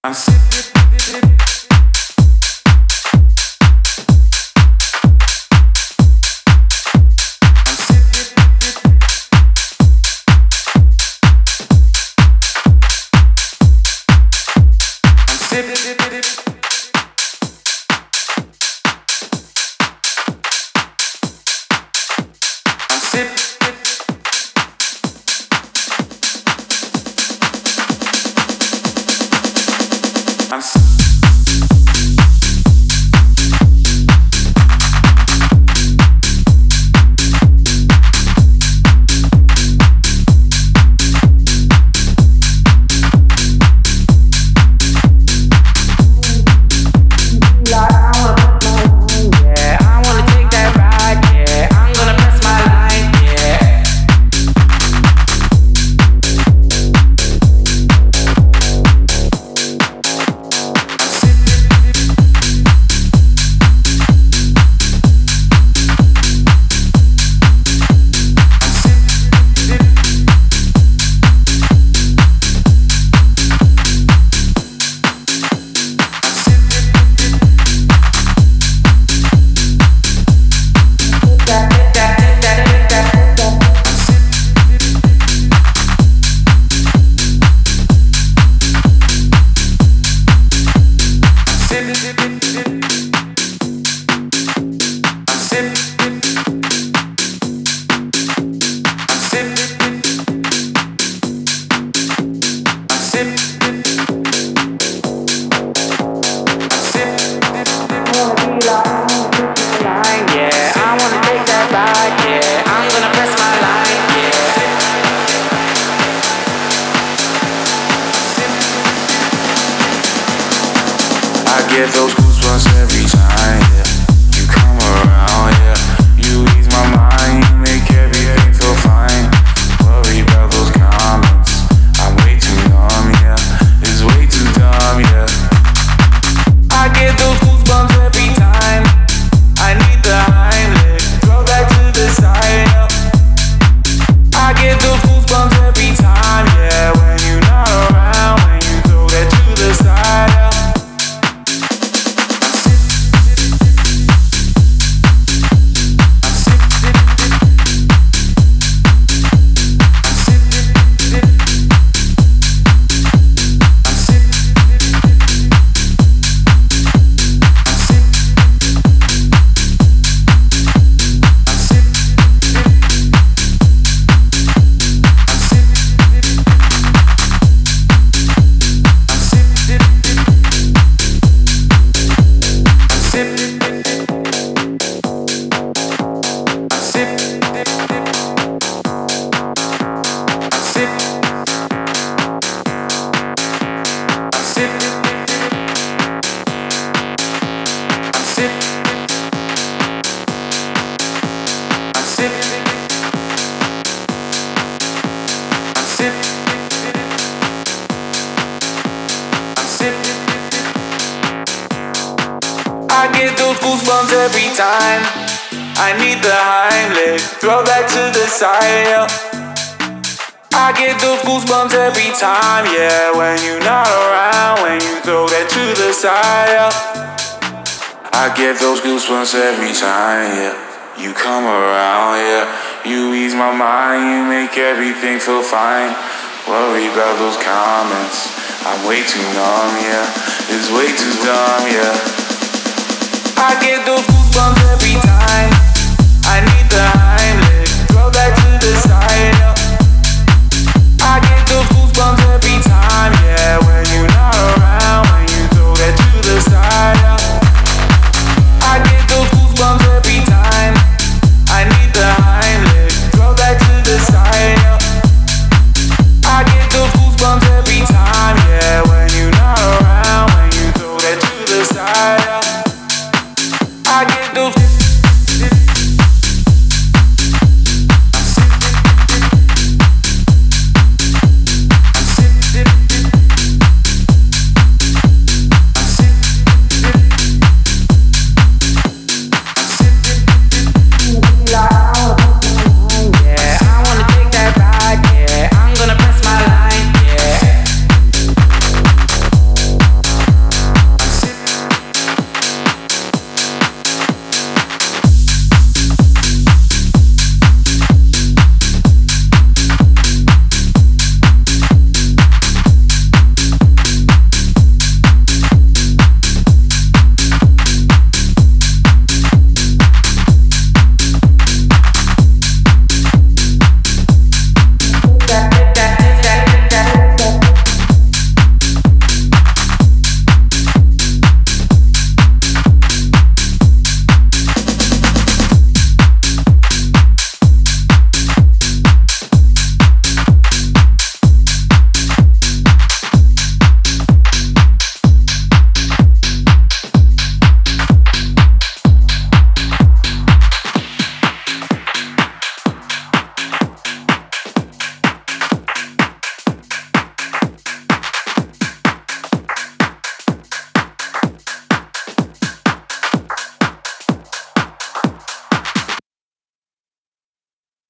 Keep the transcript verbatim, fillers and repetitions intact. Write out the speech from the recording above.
I'm sick. Every time I need the Heimlich, throw that to the side, yeah. I get those goosebumps every time, yeah. When you're not around, when you throw that to the side, yeah. I get those goosebumps every time, yeah. You come around, yeah. You ease my mind, you make everything feel fine. Worry about those comments, I'm way too numb, yeah. It's way too dumb, yeah. I get those goosebumps every time I need the high.